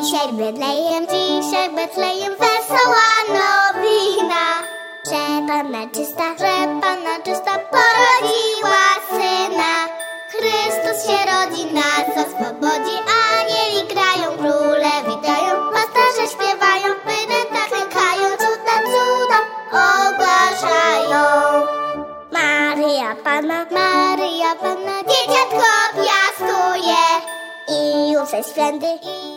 Dzisiaj Betlejem wesoła nowina, że Panna czysta porodziła Syna. Chrystus się rodzi, nas oswobodzi, anieli grają, króle witają, pasterze śpiewają, bydlęta klękają, cuda ogłaszają. Maryja Panna, dzieciątko piastuje i Józef Święty